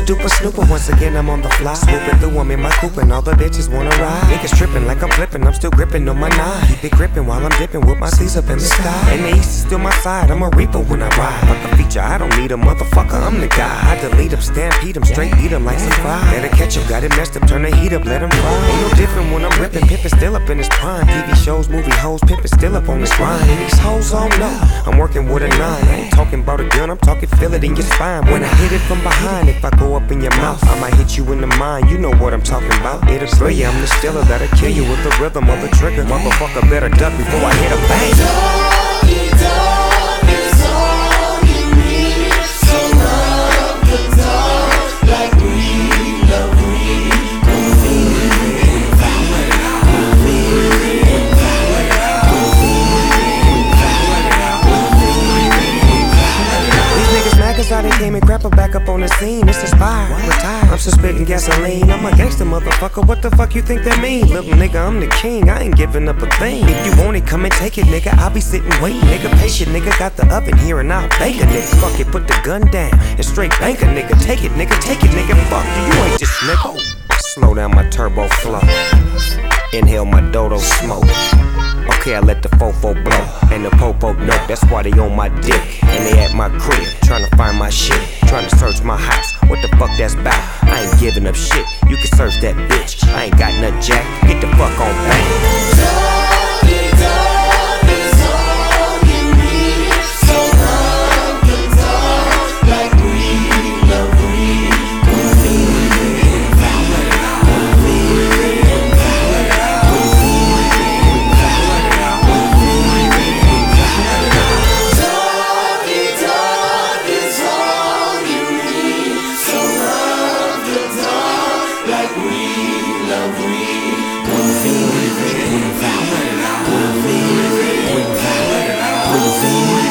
duper snooper, once again I'm on the fly. Swooping through, I'm in my coupe and all the bitches wanna ride. Niggas tripping like I'm flipping, I'm still gripping on my nine. Keep it gripping while I'm dipping with my C's up in the sky. And the east is still my side, I'm a reaper when I ride. Fuck a feature, I don't need a motherfucker, I'm the guy. I delete them, stampede them, straight eat them like some fries. Better catch 'em, got it messed up, turn the heat up, let 'em fry. Ain't no different when I'm ripping, pimpin' still up in his prime. TV shows, movie hoes, pimpin' still up on his grind. And these hoes all know I'm working with a nine. I ain't talking about a gun, I'm talking feel it in your spine. When I hit it from behind, if I go up in your mouth, I might hit you in the mind, you know what I'm talking about. It'll thrill you, I'm the stiller that'll kill you with the rhythm of the trigger. Motherfucker better duck before I hit a bang. Dog is all you need. So love the dog like we love we. Cause I done came and crap her back up on the scene. It's expired, retired. I'm suspending gasoline. I'm a gangster motherfucker. What the fuck you think that mean? Little nigga, I'm the king. I ain't giving up a thing. If you want it, come and take it, nigga. I'll be sitting waiting, nigga. Patient, nigga. Got the oven here and I'll bake a nigga. Fuck it, put the gun down and straight bank a nigga. Take it, nigga. Take it, nigga. Fuck you ain't this nigga. Slow down my turbo flow. Inhale my dodo smoke. Okay, I let the fofo blow and the popo know. That's why they on my dick and they at my crib trying to find my shit, trying to search my house. What the fuck that's about? I ain't giving up shit. You can search that bitch. I ain't got nothing, Jack. Get the fuck on bang. Dog is all you need. So love the dog like we love we. Breathe in.